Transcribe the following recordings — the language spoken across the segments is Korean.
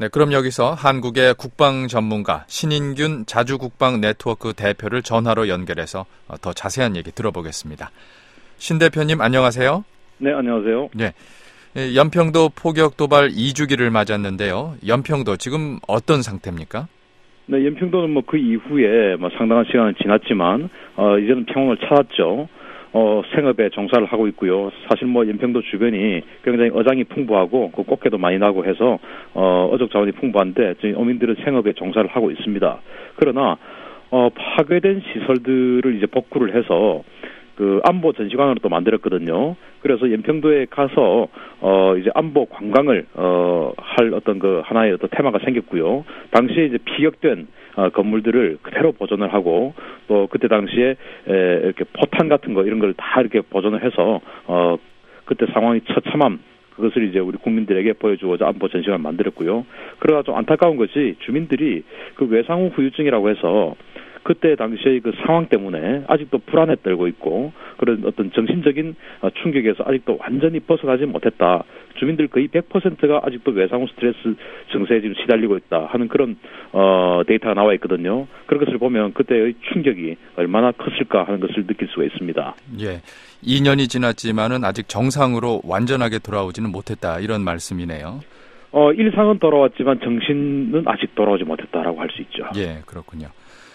네, 그럼 여기서 한국의 국방 전문가 신인균 자주국방 네트워크 대표를 전화로 연결해서 더 자세한 얘기 들어보겠습니다. 신 대표님 안녕하세요. 네, 안녕하세요. 네, 연평도 포격 도발 2주기를 맞았는데요. 연평도 지금 어떤 상태입니까? 네, 연평도는 그 이후에 상당한 시간은 지났지만 이제는 평온을 찾았죠. 생업에 종사를 하고 있고요. 사실 연평도 주변이 굉장히 어장이 풍부하고 그 꽃게도 많이 나고 해서 어족 자원이 풍부한데 저희 어민들은 생업에 종사를 하고 있습니다. 그러나 파괴된 시설들을 이제 복구를 해서 그 안보 전시관으로 또 만들었거든요. 그래서 연평도에 가서 이제 안보 관광을 할 어떤 그 하나의 어떤 테마가 생겼고요. 당시에 이제 피격된 건물들을 그대로 보존을 하고 또 그때 당시에 이렇게 포탄 같은 거 이런 걸 다 이렇게 보존을 해서 그때 상황이 처참함 그것을 이제 우리 국민들에게 보여주고자 안보 전시관을 만들었고요. 그러나 좀 안타까운 것이 주민들이 그 외상후 후유증이라고 해서 그때 당시의 그 상황 때문에 아직도 불안에 떨고 있고 그런 어떤 정신적인 충격에서 아직도 완전히 벗어나지 못했다. 주민들 거의 100%가 아직도 외상후 스트레스 증세에 지금 시달리고 있다 하는 그런 데이터가 나와 있거든요. 그런 것을 보면 그때의 충격이 얼마나 컸을까 하는 것을 느낄 수가 있습니다. 예, 2년이 지났지만은 아직 정상으로 완전하게 돌아오지는 못했다 이런 말씀이네요. 일상은 돌아왔지만 정신은 아직 돌아오지 못했다라고 할 수 있죠. 예, 그렇군요.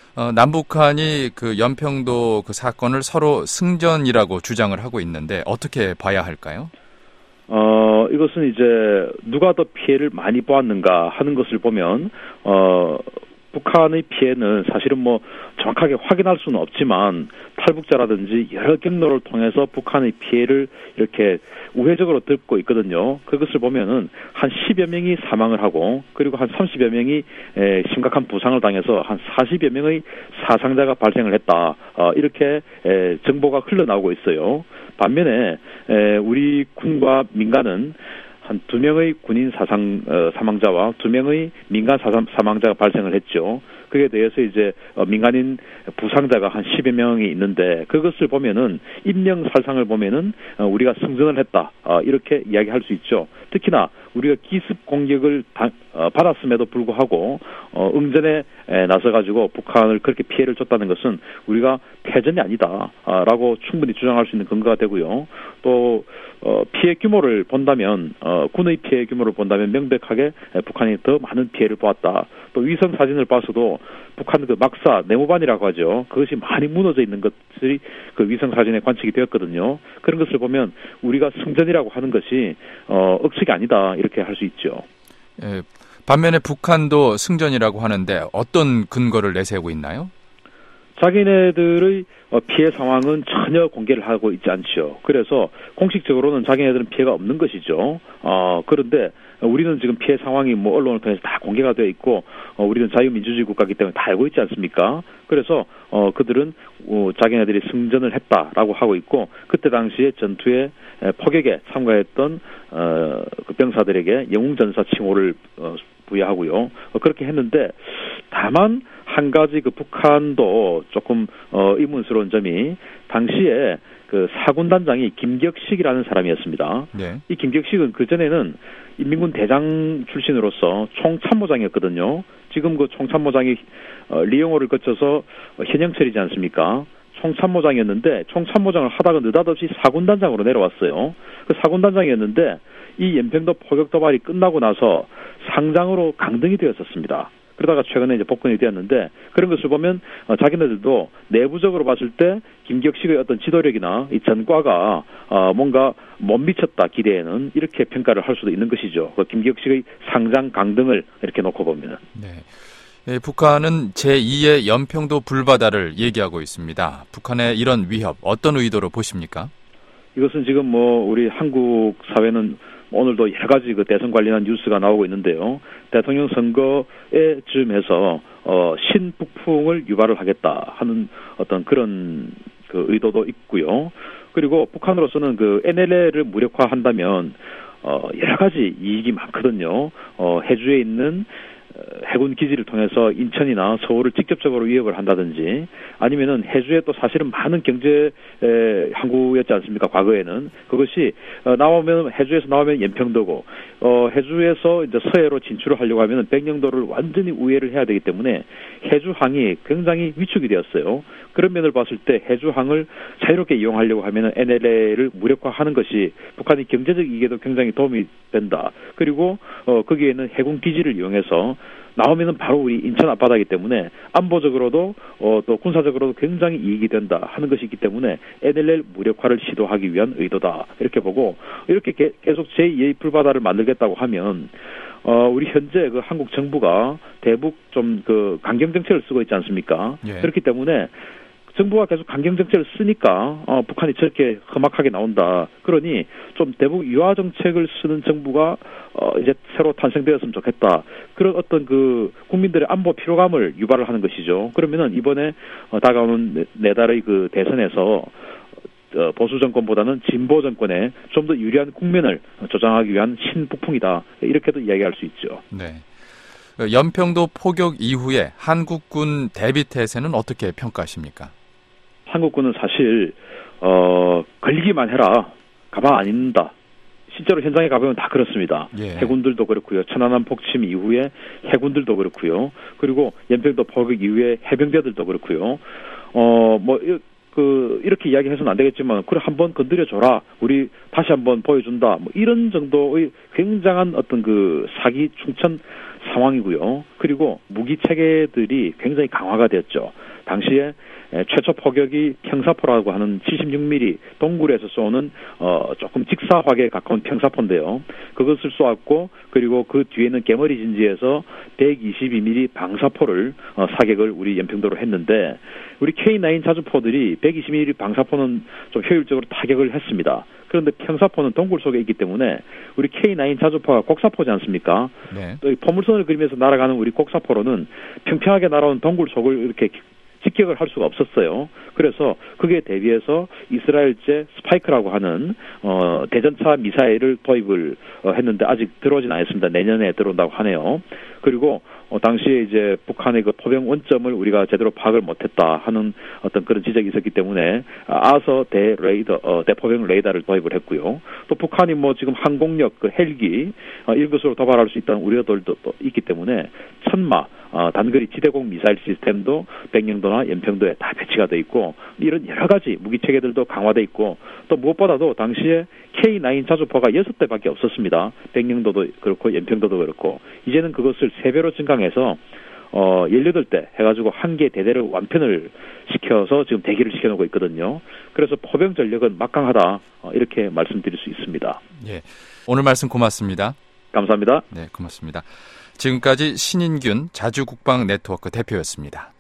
남북한이 그 연평도 그 사건을 서로 승전이라고 주장을 하고 있는데 어떻게 봐야 할까요? 이것은 이제 누가 더 피해를 많이 보았는가 하는 것을 보면 북한의 피해는 사실은 정확하게 확인할 수는 없지만 탈북자라든지 여러 경로를 통해서 북한의 피해를 이렇게 우회적으로 듣고 있거든요. 그것을 보면은 한 10여 명이 사망을 하고 그리고 한 30여 명이 심각한 부상을 당해서 한 40여 명의 사상자가 발생을 했다. 이렇게 정보가 흘러나오고 있어요. 반면에 우리 군과 민간은 한 2명의 군인 사망자와 2명의 민간 사망자가 발생을 했죠. 그에 대해서 이제 민간인 부상자가 한 10여 명이 있는데 그것을 보면은 인명살상을 보면은 우리가 승전을 했다. 이렇게 이야기할 수 있죠. 특히나 우리가 기습 공격을 받았음에도 불구하고 응전에 나서가지고 북한을 그렇게 피해를 줬다는 것은 우리가 패전이 아니다라고 충분히 주장할 수 있는 근거가 되고요. 또 피해 규모를 본다면 군의 피해 규모를 본다면 명백하게 북한이 더 많은 피해를 보았다. 또 위성 사진을 봐서도 북한 그 막사 네모반이라고 하죠. 그것이 많이 무너져 있는 것들이 그 위성 사진에 관측이 되었거든요. 그런 것을 보면 우리가 승전이라고 하는 것이 억측이 아니다 이렇게 할 수 있죠. 예, 반면에 북한도 승전이라고 하는데 어떤 근거를 내세우고 있나요? 자기네들의 피해 상황은 전혀 공개를 하고 있지 않죠. 그래서 공식적으로는 자기네들은 피해가 없는 것이죠. 그런데 우리는 지금 피해 상황이 언론을 통해서 다 공개가 되어 있고 우리는 자유민주주의 국가이기 때문에 다 알고 있지 않습니까? 그래서 그들은 자기네들이 승전을 했다라고 하고 있고 그때 당시에 전투에 포격에 참가했던 그 병사들에게 영웅전사 칭호를 부여하고요. 그렇게 했는데 다만 한 가지 그 북한도 조금 의문스러운 점이 당시에 그 사군단장이 김격식이라는 사람이었습니다. 네. 이 김격식은 그전에는 인민군 대장 출신으로서 총참모장이었거든요. 지금 그 총참모장이 리용호를 거쳐서 현영철이지 않습니까? 총참모장이었는데 총참모장을 하다가 느닷없이 사군단장으로 내려왔어요. 그 사군단장이었는데 이 연평도 포격 도발이 끝나고 나서 상장으로 강등이 되었었습니다. 그러다가 최근에 이제 복권이 되었는데 그런 것을 보면 자기네들도 내부적으로 봤을 때 김격식의 어떤 지도력이나 이 전과가 뭔가 못 미쳤다 기대에는 이렇게 평가를 할 수도 있는 것이죠. 그 김격식의 상장 강등을 이렇게 놓고 보면. 네. 네, 북한은 제2의 연평도 불바다를 얘기하고 있습니다. 북한의 이런 위협 어떤 의도로 보십니까? 이것은 지금 우리 한국 사회는 오늘도 여러 가지 그 대선 관련한 뉴스가 나오고 있는데요. 대통령 선거에 즈음해서 신북풍을 유발을 하겠다 하는 어떤 그런 그 의도도 있고요. 그리고 북한으로서는 그 NLL을 무력화한다면 여러 가지 이익이 많거든요. 해주에 있는 해군 기지를 통해서 인천이나 서울을 직접적으로 위협을 한다든지 아니면은 해주에 또 사실은 많은 경제 항구였지 않습니까? 과거에는 그것이 해주에서 나오면 연평도고 해주에서 이제 서해로 진출을 하려고 하면 백령도를 완전히 우회를 해야 되기 때문에 해주항이 굉장히 위축이 되었어요. 그런 면을 봤을 때 해주항을 자유롭게 이용하려고 하면 NLL을 무력화하는 것이 북한의 경제적 이익에도 굉장히 도움이 된다. 그리고 거기에는 해군 기지를 이용해서 나오면은 바로 우리 인천 앞바다이기 때문에 안보적으로도 또 군사적으로도 굉장히 이익이 된다 하는 것이 있기 때문에 NLL 무력화를 시도하기 위한 의도다 이렇게 보고 이렇게 계속 제2의 풀바다를 만들겠다고 하면 우리 현재 그 한국 정부가 대북 좀 그 강경 정책을 쓰고 있지 않습니까? 예. 그렇기 때문에 정부가 계속 강경 정책을 쓰니까 북한이 저렇게 험악하게 나온다. 그러니 좀 대북 유화 정책을 쓰는 정부가 이제 새로 탄생되었으면 좋겠다. 그런 어떤 그 국민들의 안보 피로감을 유발을 하는 것이죠. 그러면은 이번에 다가오는 내달의 그 대선에서 보수 정권보다는 진보 정권에 좀 더 유리한 국면을 조장하기 위한 신북풍이다. 이렇게도 이야기할 수 있죠. 네. 연평도 포격 이후에 한국군 대비 태세는 어떻게 평가하십니까? 한국군은 사실 걸리기만 해라. 가만 안 있는다. 실제로 현장에 가보면 다 그렇습니다. 예. 해군들도 그렇고요. 천안함 폭침 이후에 해군들도 그렇고요. 그리고 연평도 포격 이후에 해병대들도 그렇고요. 이렇게 이야기해서는 안 되겠지만, 그래, 한번 건드려줘라. 우리 다시 한번 보여준다. 뭐, 이런 정도의 굉장한 어떤 그 사기 충천 상황이고요. 그리고 무기 체계들이 굉장히 강화가 되었죠. 당시에 최초 포격이 평사포라고 하는 76mm 동굴에서 쏘는 조금 직사화기에 가까운 평사포인데요. 그것을 쏘았고, 그리고 그 뒤에는 개머리 진지에서 122mm 방사포를 사격을 우리 연평도로 했는데, 우리 K9 자주포들이 120mm 방사포는 좀 효율적으로 타격을 했습니다. 그런데 평사포는 동굴 속에 있기 때문에 우리 K9 자주포가 곡사포지 않습니까? 네. 또 포물선을 그리면서 날아가는 우리 곡사포로는 평평하게 날아온 동굴 속을 이렇게 직격을 할 수가 없었어요. 그래서 그게 대비해서 이스라엘제 스파이크라고 하는 대전차 미사일을 도입을 했는데 아직 들어오진 않았습니다. 내년에 들어온다고 하네요. 그리고 당시에 이제 북한의 그 포병 원점을 우리가 제대로 파악을 못했다 하는 어떤 그런 지적이 있었기 때문에 아서 대포병 레이더를 도입을 했고요. 또 북한이 뭐 지금 항공력 그 헬기 이것으로 도발할 수 있다는 우려들도 또 있기 때문에 천마 단거리 지대공 미사일 시스템도 백령도나 연평도에 다 배치가 돼 있고 이런 여러 가지 무기 체계들도 강화돼 있고 또 무엇보다도 당시에 K9 자주포가 6대밖에 없었습니다. 백령도도 그렇고 연평도도 그렇고 이제는 그것을 3배로 증강해서 18대 해가지고 한 개 대대를 완편을 시켜서 지금 대기를 시켜놓고 있거든요. 그래서 포병 전력은 막강하다 이렇게 말씀드릴 수 있습니다. 예, 오늘 말씀 고맙습니다. 감사합니다. 네, 고맙습니다. 지금까지 신인균 자주국방 네트워크 대표였습니다.